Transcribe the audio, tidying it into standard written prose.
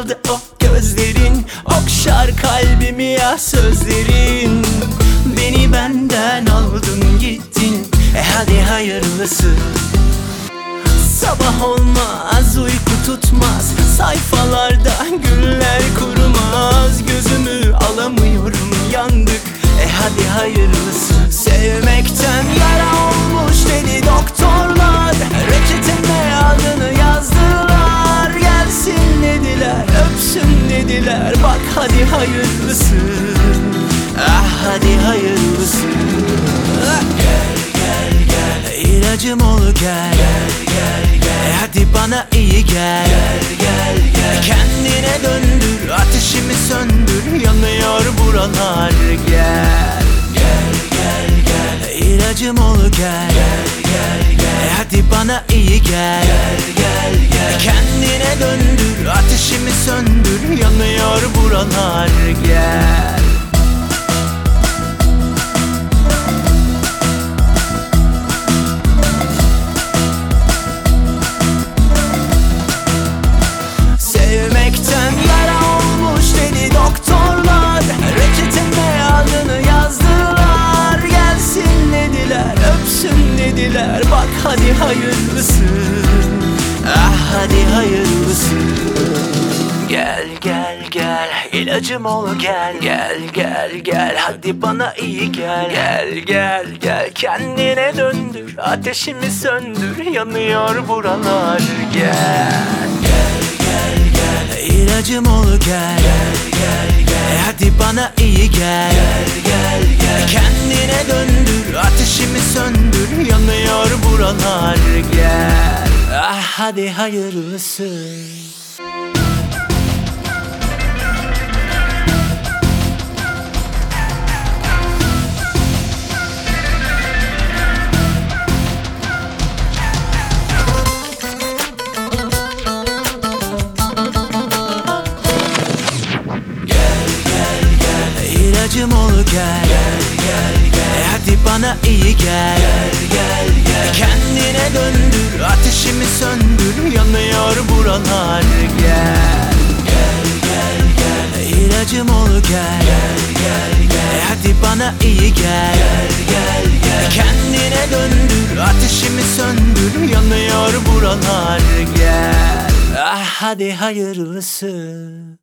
aldı o gözlerin, okşar kalbimi ya sözlerin. Beni benden aldın gittin, hadi hayırlısı. Sabah olmaz, uyku tutmaz, sayfalarda güller kurumaz. Gözümü alamıyorum, yandık, hadi hayırlısı. Sevmekten yara olmuş dedi doktorlar, reçeteme adını yazdılar. Gelsin dediler, öpsün dediler, bak hadi hayırlısı. Ah hadi hayırlısı. Gel gel gel, İlacım ol gel. Gel gel gel, hadi bana iyi gel. Gel gel gel, kendine döndür, ateşimi söndür, yanıyor buralar. Gel gel gel gel, İlacım ol gel. Gel gel gel, hadi bana iyi gel. Gel gel gel, kendine döndür, ateşimi söndür, yanıyor buralar. Gel. Sevmekten yara olmuş dedi doktorlar, reçeteme adını yazdılar. Gelsin dediler, öpsün dediler, bak hadi hayırlısı. Ah hadi hayırlısı. Gel gel gel, İlacım ol gel. Gel gel gel, hadi bana iyi gel. Gel gel gel, kendine döndür, ateşimi söndür, yanıyor buralar. Gel gel gel gel, İlacım ol gel. Gel gel gel, hadi bana iyi gel. Gel gel gel, kendine döndür, ateşimi söndür, yanıyor buralar. Gel ah hadi hayırlısı. İlacım ol gel. Gel gel gel, hadi bana iyi gel. Gel gel gel, kendine döndür, ateşimi söndür, yanıyor buralar. Gel gel gel gel, İlacım ol gel. Gel gel gel, hadi bana iyi gel. Gel gel gel, kendine döndür, ateşimi söndür, yanıyor buralar. Gel ah hadi hayırlısı.